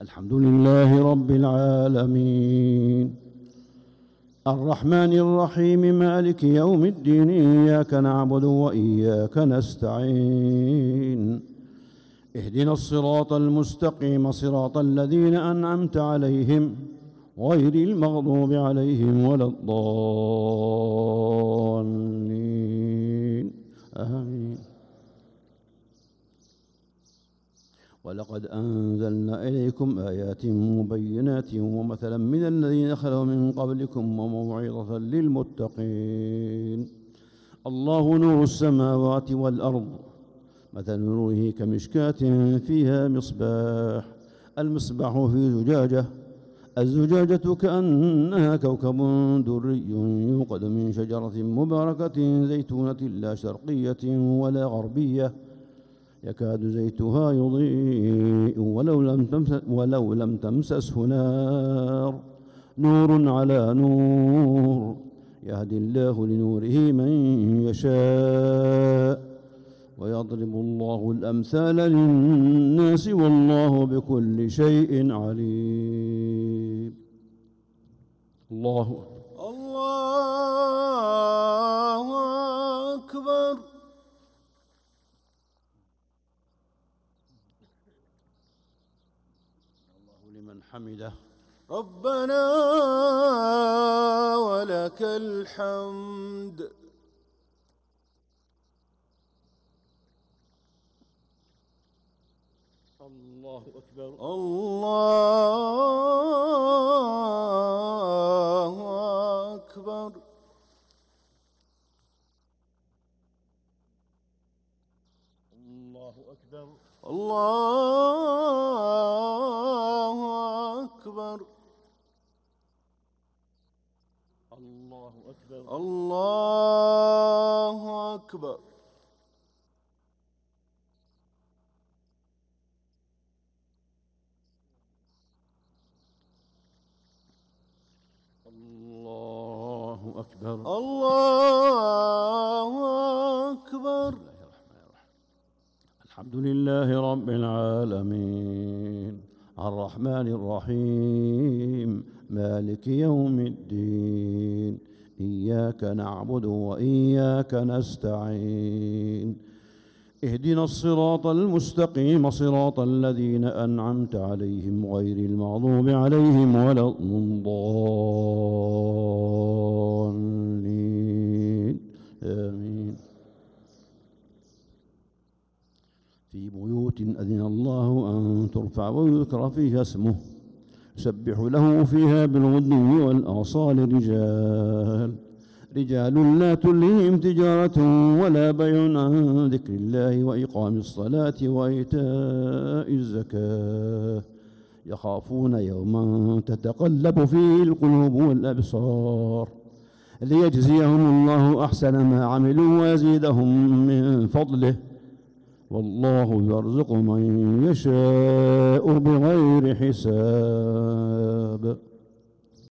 الحمد لله رب العالمين الرحمن الرحيم مالك يوم الدين إياك نعبد وإياك نستعين اهدنا الصراط المستقيم صراط الذين أنعمت عليهم غير المغضوب عليهم ولا الضالين آمين. ولقد أنزلنا إليكم آيات مبينات ومثلا من الذين خلوا من قبلكم وموعظة للمتقين. الله نور السماوات والأرض مثل نوره كمشكاة فيها مصباح المصباح في زجاجة الزجاجة كأنها كوكب دري يوقد من شجرة مباركة زيتونة لا شرقية ولا غربية يكاد زيتها يضيء ولو لم تمسسه نار نور على نور يهدي الله لنوره من يشاء ويضرب الله الأمثال للناس والله بكل شيء عليم. الله أكبر. لمن حمده ربنا ولك الحمد. الله أكبر. الله أكبر. الله أكبر. الله أكبر. الله أكبر. الله أكبر. الله أكبر. الله أكبر. الحمد لله رب العالمين الرحمن الرحيم مالك يوم الدين إياك نعبد وإياك نستعين اهدنا الصراط المستقيم صراط الذين أنعمت عليهم غير المغضوب عليهم ولا الضالين آمين. في بيوت أذن الله أن ترفع ويذكر فيها اسمه يسبح له فيها بالغدو والآصال رجال لا تلهيهم تجارة ولا بيع عن ذكر الله وإقام الصلاة وإيتاء الزكاة يخافون يوما تتقلب فيه القلوب والأبصار ليجزيهم الله أحسن ما عملوا ويزيدهم من فضله والله يرزق من يشاء بغير حساب.